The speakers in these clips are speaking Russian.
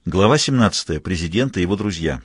Глава 17. Президент и его друзья.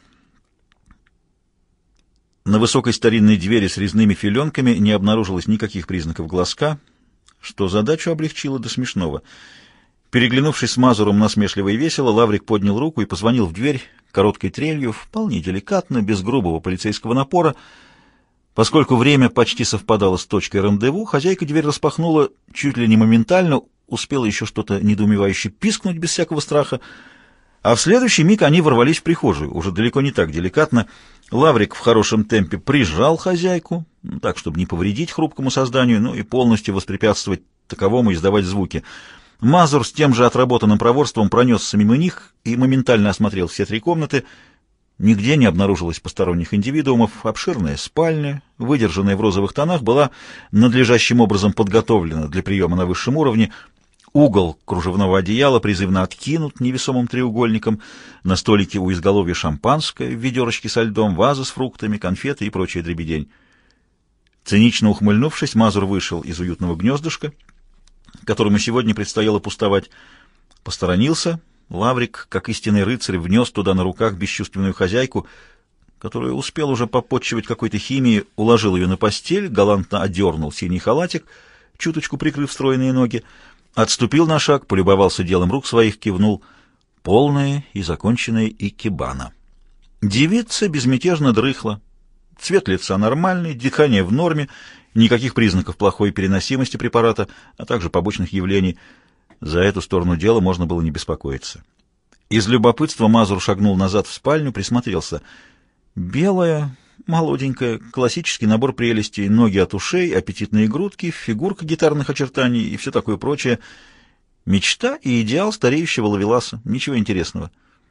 На высокой старинной двери с резными филенками не обнаружилось никаких признаков глазка, что задачу облегчило до смешного. Переглянувшись с Мазуром насмешливо и весело, Лаврик поднял руку и позвонил в дверь короткой трелью, вполне деликатно, без грубого полицейского напора. Поскольку время почти совпадало с точкой рандеву, хозяйка дверь распахнула чуть ли не моментально, успела еще что-то недоумевающе пискнуть без всякого страха, а в следующий миг они ворвались в прихожую, уже далеко не так деликатно. Лаврик в хорошем темпе прижал хозяйку, так, чтобы не повредить хрупкому созданию, но и полностью воспрепятствовать таковому издавать звуки. Мазур с тем же отработанным проворством пронесся мимо них и моментально осмотрел все три комнаты. Нигде не обнаружилось посторонних индивидуумов. Обширная спальня, выдержанная в розовых тонах, была надлежащим образом подготовлена для приема на высшем уровне. Угол кружевного одеяла призывно откинут невесомым треугольником. На столике у изголовья шампанское, в ведерочке со льдом, ваза с фруктами, конфеты и прочая дребедень. Цинично ухмыльнувшись, Мазур вышел из уютного гнездышка, которому сегодня предстояло пустовать. Посторонился. Лаврик, как истинный рыцарь, внес туда на руках бесчувственную хозяйку, которую успел уже попотчевать какой-то химией, уложил ее на постель, галантно одернул синий халатик, чуточку прикрыв стройные ноги, отступил на шаг, полюбовался делом рук своих, кивнул. Полная и законченная икебана. Девица безмятежно дрыхла. Цвет лица нормальный, дыхание в норме, никаких признаков плохой переносимости препарата, а также побочных явлений. За эту сторону дела можно было не беспокоиться. Из любопытства Мазур шагнул назад в спальню, присмотрелся. Белая, молоденькая, классический набор прелестей, ноги от ушей, аппетитные грудки, фигурка гитарных очертаний и все такое прочее. Мечта и идеал стареющего ловеласа. Ничего интересного.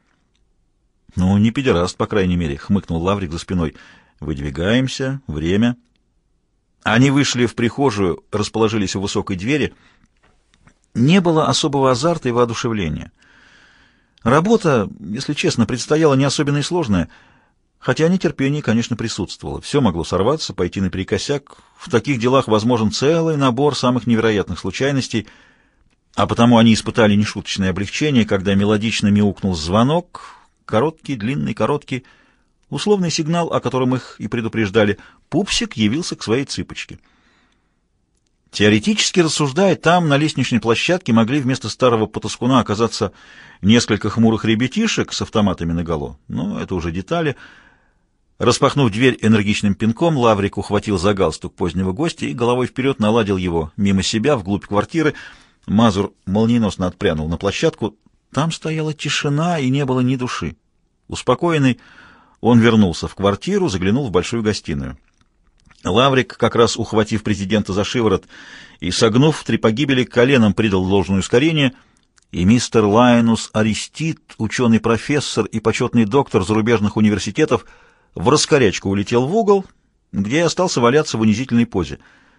«Ну, не педераст, по крайней мере», — хмыкнул Лаврик за спиной. «Выдвигаемся. Время». Они вышли в прихожую, расположились у высокой двери. Не было особого азарта и воодушевления. Работа, если честно, предстояла не особенно и сложная, хотя нетерпение, конечно, присутствовало. Все могло сорваться, пойти наперекосяк. В таких делах возможен целый набор самых невероятных случайностей, а потому они испытали нешуточное облегчение, когда мелодично мяукнул звонок, короткий, длинный, короткий, условный сигнал, о котором их и предупреждали. Пупсик явился к своей цыпочке. Теоретически рассуждая, там, на лестничной площадке, могли вместо старого потаскуна оказаться несколько хмурых ребятишек с автоматами наголо, но это уже детали. Распахнув дверь энергичным пинком, Лаврик ухватил за галстук позднего гостя и головой вперед наладил его мимо себя вглубь квартиры. Мазур молниеносно отпрянул на площадку. Там стояла тишина и не было ни души. Успокоенный, он вернулся в квартиру, заглянул в большую гостиную. Лаврик, как раз ухватив президента за шиворот и согнув в три погибели, коленом придал ложное ускорение, и мистер Лайнус Аристид, ученый-профессор и почетный доктор зарубежных университетов, в раскорячку улетел в угол, где и остался валяться в унизительной позе.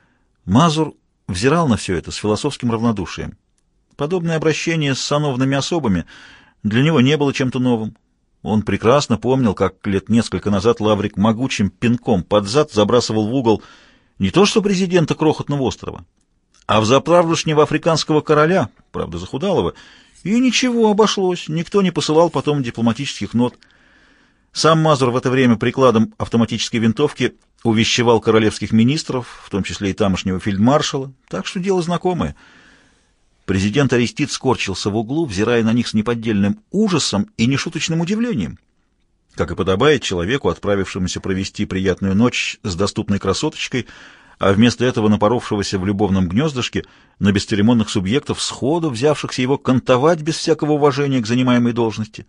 Мазур взирал на все это с философским равнодушием. Подобное обращение с сановными особами для него не было чем-то новым. Он прекрасно помнил, как лет несколько назад Лаврик могучим пинком под зад забрасывал в угол не то что президента крохотного острова, а взаправдошнего африканского короля, правда захудалого, и ничего, обошлось, никто не посылал потом дипломатических нот. Сам Мазур в это время прикладом автоматической винтовки увещевал королевских министров, в том числе и тамошнего фельдмаршала, так что дело знакомое. Президент Аристид скорчился в углу, взирая на них с неподдельным ужасом и нешуточным удивлением, как и подобает человеку, отправившемуся провести приятную ночь с доступной красоточкой, а вместо этого напоровшегося в любовном гнездышке на бесцеремонных субъектов, сходу взявшихся его кантовать без всякого уважения к занимаемой должности.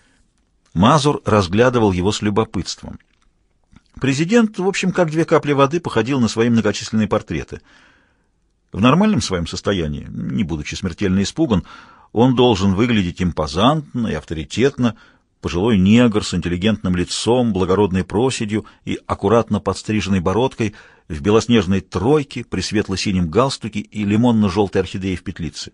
Мазур разглядывал его с любопытством. Президент, в общем, как две капли воды, походил на свои многочисленные портреты. В нормальном своем состоянии, не будучи смертельно испуган, он должен выглядеть импозантно и авторитетно, пожилой негр с интеллигентным лицом, благородной проседью и аккуратно подстриженной бородкой, в белоснежной тройке, при светло-синем галстуке и лимонно-желтой орхидее в петлице.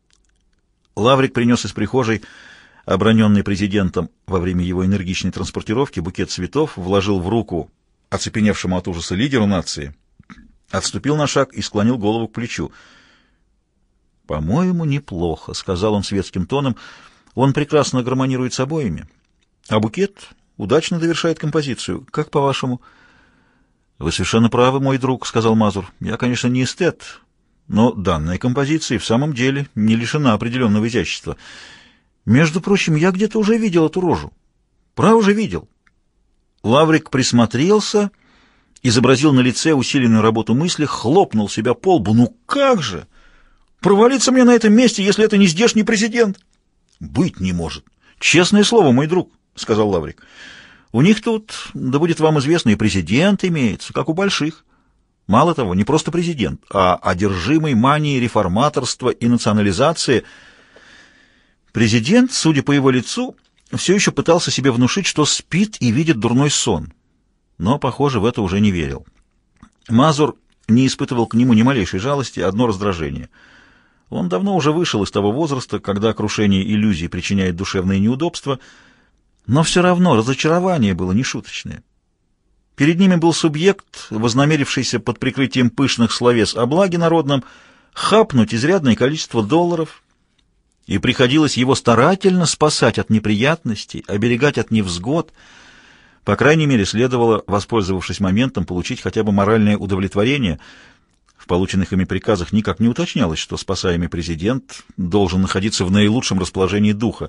Лаврик принес из прихожей, оброненный президентом во время его энергичной транспортировки, букет цветов, вложил в руку оцепеневшему от ужаса лидеру нации, отступил на шаг и склонил голову к плечу. «По-моему, неплохо», — сказал он светским тоном. Он прекрасно гармонирует с обоями, а букет удачно довершает композицию. Как по-вашему? Вы совершенно правы, мой друг, — сказал Мазур. Я, конечно, не эстет, но данная композиция в самом деле не лишена определенного изящества. Между прочим, я где-то уже видел эту рожу. Право же видел. Лаврик присмотрелся, изобразил на лице усиленную работу мысли, хлопнул себя по лбу. Ну как же! Провалиться мне на этом месте, если это не здешний президент? Быть не может. Честное слово, мой друг, — сказал Лаврик. У них тут, да будет вам известно, и президент имеется, как у больших. Мало того, не просто президент, а одержимый манией реформаторства и национализации. Президент, судя по его лицу, все еще пытался себе внушить, что спит и видит дурной сон. Но, похоже, в это уже не верил. Мазур не испытывал к нему ни малейшей жалости, одно раздражение. Он давно уже вышел из того возраста, когда крушение иллюзий причиняет душевные неудобства, но все равно разочарование было нешуточное. Перед ними был субъект, вознамерившийся под прикрытием пышных словес о благе народном хапнуть изрядное количество долларов, и приходилось его старательно спасать от неприятностей, оберегать от невзгод. По крайней мере, следовало, воспользовавшись моментом, получить хотя бы моральное удовлетворение. В полученных ими приказах никак не уточнялось, что спасаемый президент должен находиться в наилучшем расположении духа.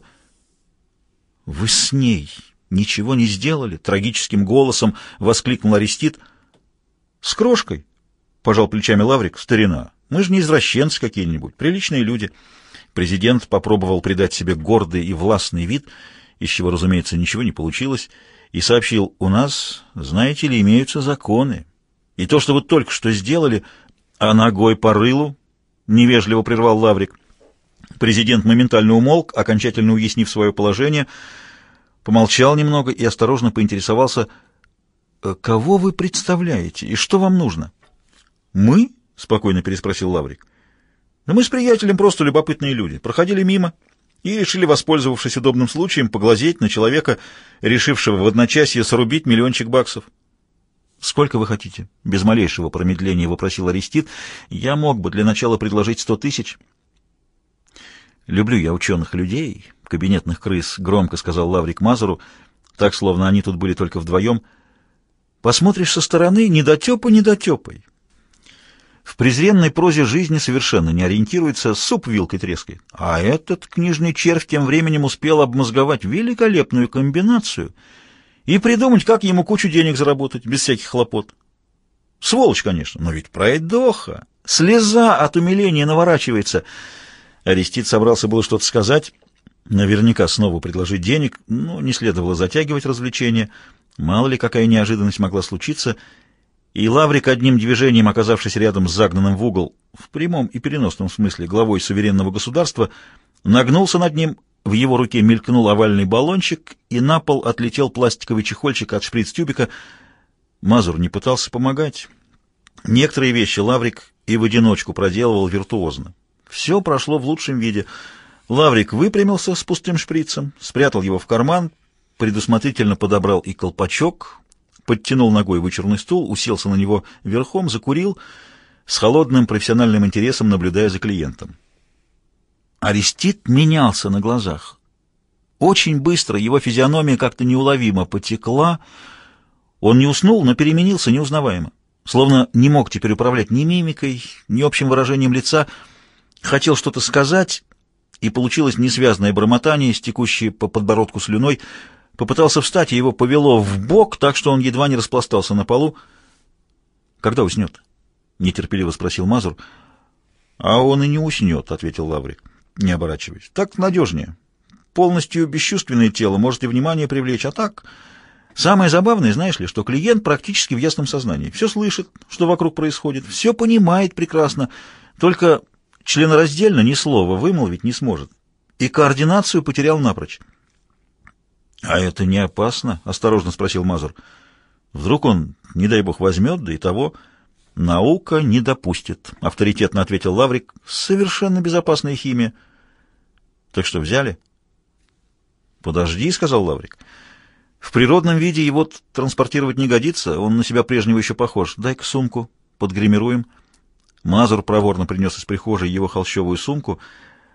«Вы с ней ничего не сделали?» — трагическим голосом воскликнул Арестит. «С крошкой?» — пожал плечами Лаврик. «Старина, мы же не извращенцы какие-нибудь, приличные люди». Президент попробовал придать себе гордый и властный вид, из чего, разумеется, ничего не получилось, и сообщил: «У нас, знаете ли, имеются законы. И то, что вы только что сделали, а ногой по рылу», — невежливо прервал Лаврик. Президент моментально умолк, окончательно уяснив свое положение, помолчал немного и осторожно поинтересовался: «Кого вы представляете и что вам нужно?» «Мы?» — спокойно переспросил Лаврик. «Да мы с приятелем просто любопытные люди. Проходили мимо и решили, воспользовавшись удобным случаем, поглазеть на человека, решившего в одночасье срубить $1 000 000. «Сколько вы хотите?» — без малейшего промедления вопросил Арестит. «Я мог бы для начала предложить 100 000». «Люблю я ученых людей, кабинетных крыс», — громко сказал Лаврик Мазуру, так, словно они тут были только вдвоем. «Посмотришь со стороны — недотепай. В презренной прозе жизни совершенно не ориентируется, суп вилкой трескает. А этот книжный червь тем временем успел обмозговать великолепную комбинацию и придумать, как ему кучу денег заработать, без всяких хлопот. Сволочь, конечно, но ведь пройдоха. Слеза от умиления наворачивается». Арестит собрался было что-то сказать, наверняка снова предложить денег, но не следовало затягивать развлечение. Мало ли, какая неожиданность могла случиться. И Лаврик, одним движением оказавшись рядом с загнанным в угол, в прямом и переносном смысле, главой суверенного государства, нагнулся над ним, в его руке мелькнул овальный баллончик, и на пол отлетел пластиковый чехольчик от шприц-тюбика. Мазур не пытался помогать. Некоторые вещи Лаврик и в одиночку проделывал виртуозно. Все прошло в лучшем виде. Лаврик выпрямился с пустым шприцем, спрятал его в карман, предусмотрительно подобрал и колпачок, подтянул ногой вычурный стул, уселся на него верхом, закурил, с холодным профессиональным интересом наблюдая за клиентом. Арестит менялся на глазах. Очень быстро его физиономия как-то неуловимо потекла. Он не уснул, но переменился неузнаваемо. Словно не мог теперь управлять ни мимикой, ни общим выражением лица. Хотел что-то сказать, и получилось несвязное бормотание, стекущее по подбородку слюной. Попытался встать, и его повело в бок, так что он едва не распластался на полу. «Когда уснет?» — нетерпеливо спросил Мазур. «А он и не уснет», — ответил Лаврик, не оборачиваясь. «Так надежнее. Полностью бесчувственное тело может и внимание привлечь, а так...» Самое забавное, знаешь ли, что клиент практически в ясном сознании. Все слышит, что вокруг происходит, все понимает прекрасно, только членораздельно ни слова вымолвить не сможет. И координацию потерял напрочь. «А это не опасно?» — осторожно спросил Мазур. «Вдруг он, не дай бог, возьмет, да и того...» «Наука не допустит», — авторитетно ответил Лаврик. «Совершенно безопасная химия». «Так что, взяли?» «Подожди», — сказал Лаврик. «В природном виде его транспортировать не годится, он на себя прежнего еще похож. Дай-ка сумку, подгримируем». Мазур проворно принес из прихожей его холщовую сумку.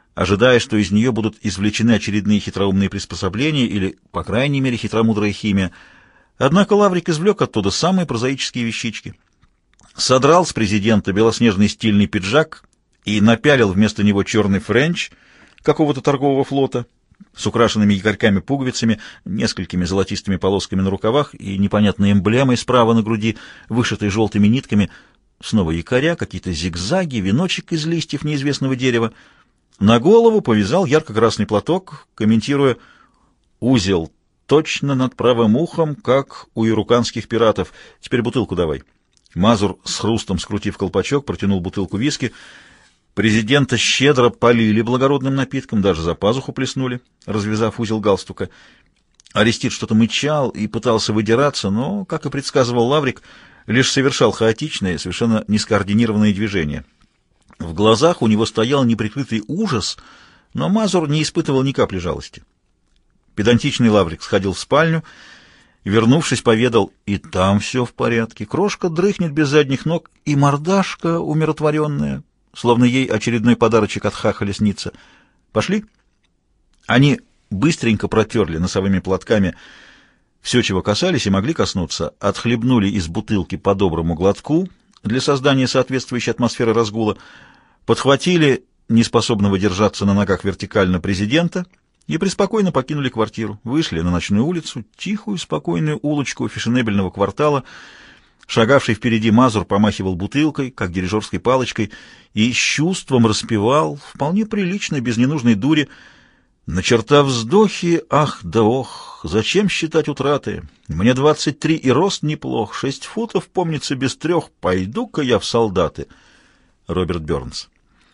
ожидая, что из нее будут извлечены очередные хитроумные приспособления или, по крайней мере, хитромудрая химия. Однако Лаврик извлек оттуда самые прозаические вещички. Содрал с президента белоснежный стильный пиджак и напялил вместо него черный френч какого-то торгового флота с украшенными якорьками-пуговицами, несколькими золотистыми полосками на рукавах и непонятной эмблемой справа на груди, вышитой желтыми нитками. Снова якоря, какие-то зигзаги, веночек из листьев неизвестного дерева. На голову повязал ярко-красный платок, комментируя: «Узел точно над правым ухом, как у ируканских пиратов. Теперь бутылку давай». Мазур, с хрустом скрутив колпачок, протянул бутылку виски. Президента щедро полили благородным напитком, даже за пазуху плеснули, развязав узел галстука. Арестит что-то мычал и пытался выдираться, но, как и предсказывал Лаврик, лишь совершал хаотичные, совершенно нескоординированные движения. В глазах у него стоял неприкрытый ужас, но Мазур не испытывал ни капли жалости. Педантичный Лаврик сходил в спальню, вернувшись, поведал: и там все в порядке, крошка дрыхнет без задних ног, и мордашка умиротворенная, словно ей очередной подарочек от хахаля снится. Пошли? Они быстренько протерли носовыми платками все, чего касались и могли коснуться, отхлебнули из бутылки по доброму глотку для создания соответствующей атмосферы разгула, подхватили неспособного держаться на ногах вертикально президента и преспокойно покинули квартиру, вышли на ночную улицу, тихую, спокойную улочку фешенебельного квартала. Шагавший впереди Мазур помахивал бутылкой, как дирижерской палочкой, и с чувством распевал, вполне прилично, без ненужной дури: «Начертав вздохи, ах да ох, зачем считать утраты? Мне 23 и рост неплох, 6 футов, помнится, без 3, пойду-ка я в солдаты». Роберт Бёрнс.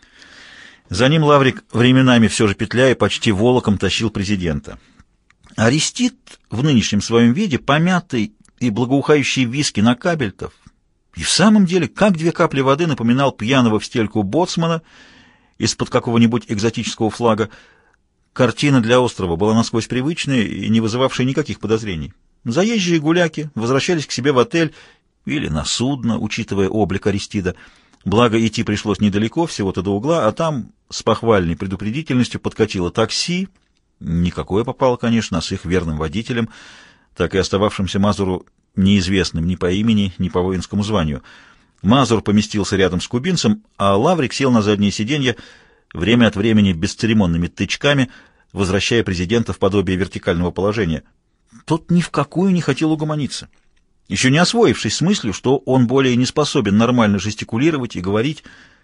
За ним Лаврик, временами все же петляя, почти волоком тащил президента. Арестит в нынешнем своем виде, помятый и благоухающий виски на кабельтов, и в самом деле, как 2 капли воды, напоминал пьяного в стельку боцмана из-под какого-нибудь экзотического флага. Картина для острова была насквозь привычная и не вызывавшая никаких подозрений. Заезжие гуляки возвращались к себе в отель или на судно, учитывая облик Аристида. Благо, идти пришлось недалеко, всего-то до угла, а там с похвальной предупредительностью подкатило такси. Никакое попало, конечно, с их верным водителем, так и остававшимся Мазуру неизвестным ни по имени, ни по воинскому званию. Мазур поместился рядом с кубинцем, а Лаврик сел на заднее сиденье, время от времени бесцеремонными тычками, возвращая президента в подобие вертикального положения. Тот ни в какую не хотел угомониться, еще не освоившись с мыслью, что он более не способен нормально жестикулировать и говорить.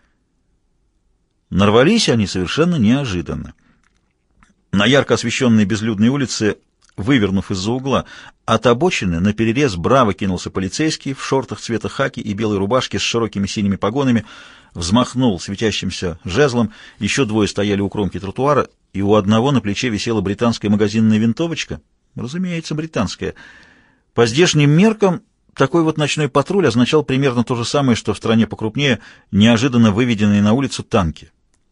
Нарвались они совершенно неожиданно. На ярко освещенной безлюдной улице, вывернув из-за угла, от обочины наперерез браво кинулся полицейский в шортах цвета хаки и белой рубашке с широкими синими погонами, взмахнул светящимся жезлом, еще 2 стояли у кромки тротуара, и у одного на плече висела британская магазинная винтовочка, разумеется, британская. По здешним меркам такой вот ночной патруль означал примерно то же самое, что в стране покрупнее неожиданно выведенные на улицу танки.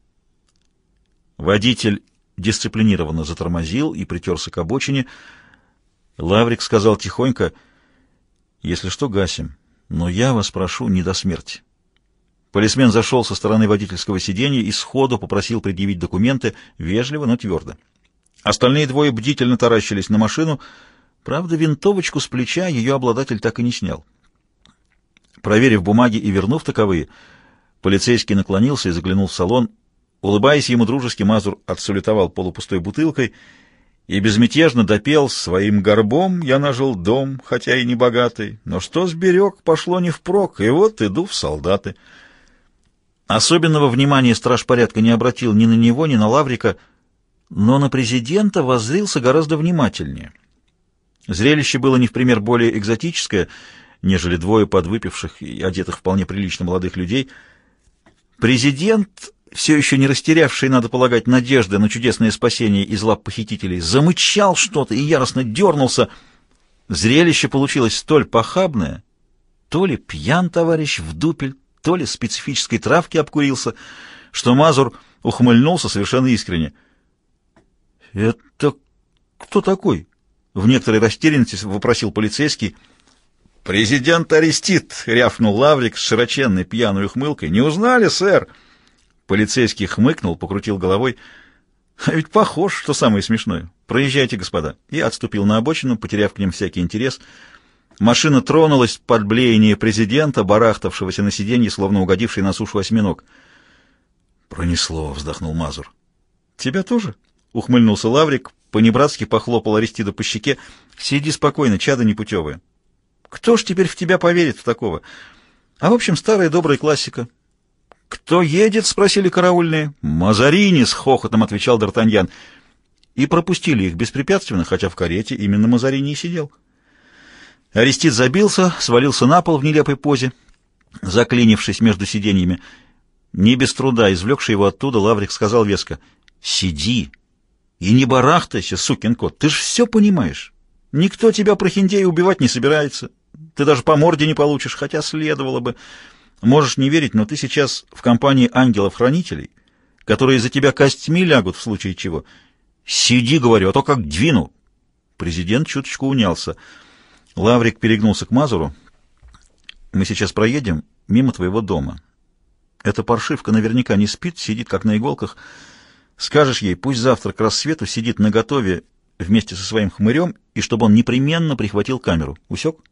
Водитель дисциплинированно затормозил и притерся к обочине. Лаврик сказал тихонько: «Если что, гасим, но я вас прошу не до смерти». Полисмен зашел со стороны водительского сиденья и сходу попросил предъявить документы, вежливо, но твердо. Остальные 2 бдительно таращились на машину. Правда, винтовочку с плеча ее обладатель так и не снял. Проверив бумаги и вернув таковые, полицейский наклонился и заглянул в салон. Улыбаясь ему дружески, Мазур отсалютовал полупустой бутылкой и безмятежно допел: «Своим горбом я нажил дом, хотя и не богатый, но что сберег, пошло не впрок, и вот иду в солдаты». Особенного внимания страж порядка не обратил ни на него, ни на Лаврика, но на президента воззрился гораздо внимательнее. Зрелище было не в пример более экзотическое, нежели 2 подвыпивших и одетых вполне прилично молодых людей. Президент, все еще не растерявший, надо полагать, надежды на чудесное спасение из лап похитителей, замычал что-то и яростно дернулся. Зрелище получилось столь похабное, то ли пьян товарищ в дупель, то ли специфической травки обкурился, что Мазур ухмыльнулся совершенно искренне. «Это кто такой?» — в некоторой растерянности вопросил полицейский. «Президент Арестит!» — рявкнул Лаврик с широченной пьяной ухмылкой. «Не узнали, сэр?» Полицейский хмыкнул, покрутил головой. А ведь похож, что самое смешное. Проезжайте, господа. И отступил на обочину, потеряв к ним всякий интерес. Машина тронулась под блеяние президента, барахтавшегося на сиденье, словно угодивший на сушу осьминог. «Пронесло», — вздохнул Мазур. «Тебя тоже?» — ухмыльнулся Лаврик, понебратски похлопал Аристида по щеке. «Сиди спокойно, чадо непутевое. Кто ж теперь в тебя поверит в такого? А в общем, старая добрая классика». «Кто едет?» — спросили караульные. «Мазарини!» — с хохотом отвечал Д'Артаньян. И пропустили их беспрепятственно, хотя в карете именно Мазарини и сидел. Аристид забился, свалился на пол в нелепой позе, заклинившись между сиденьями. Не без труда, извлекший его оттуда, Лаврик сказал веско: «Сиди и не барахтайся, сукин кот, ты ж все понимаешь. Никто тебя, прохиндея, убивать не собирается. Ты даже по морде не получишь, хотя следовало бы. Можешь не верить, но ты сейчас в компании ангелов-хранителей, которые за тебя костьми лягут в случае чего. Сиди, говорю, а то как двину». Президент чуточку унялся. Лаврик перегнулся к Мазуру. «Мы сейчас проедем мимо твоего дома. Эта паршивка наверняка не спит, сидит как на иголках. Скажешь ей, пусть завтра к рассвету сидит наготове вместе со своим хмырем, и чтобы он непременно прихватил камеру. Усек?»